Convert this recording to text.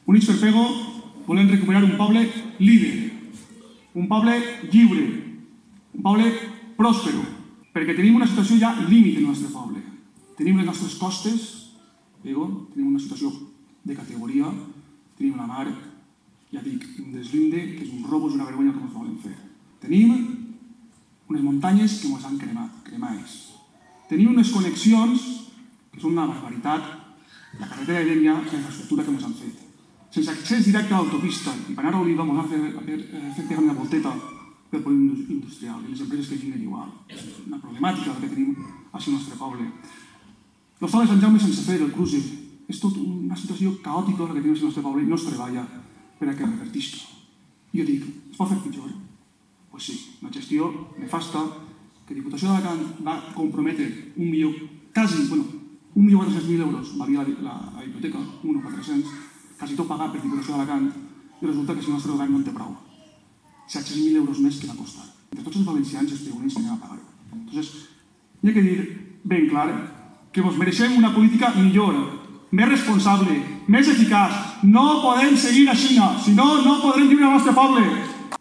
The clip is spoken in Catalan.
Units per Pego volem recuperar un poble líder, un poble lliure, un poble pròspero, perquè tenim una situació ja límit en el nostre poble. Tenim les nostres costes, tenim una situació de categoria, tenim la mar, ja dic, un deslinde, que és un robo, és una vergonya que ens volen fer. Tenim unes muntanyes que ens han cremades. Tenim unes connexions que són una barbaritat, la carretera de Dénia, la infraestructura que ens han fet. Sense accés directe a l'autopista i per anar a Oliva ens han fet pegar una volteta pel polígon industrial i les empreses que ginen igual. És una problemàtica que tenim al nostre poble. L'hostal de Sant Jaume sense fer el cruce. És tot una situació caòtica la que tenim al nostre poble i no es treballa per a que revertisca. Jo dic, es pot fer pitjor? Doncs sí, una gestió nefasta que Diputació d'Alacant va comprometre quasi 1.400.000 euros valia la hipoteca, 1.400.000, quasi tot pagat per Diputació d'Alacant, i resulta que si el nostre govern no en té prou. 700.000 euros més que va costar. Entre tots els valencians i els peonins que anem a pagar-ho. Entonces, hi ha que dir ben clar que ens mereixem una política millor, més responsable, més eficaç. No podem seguir així, si no, no podrem viure al nostre poble.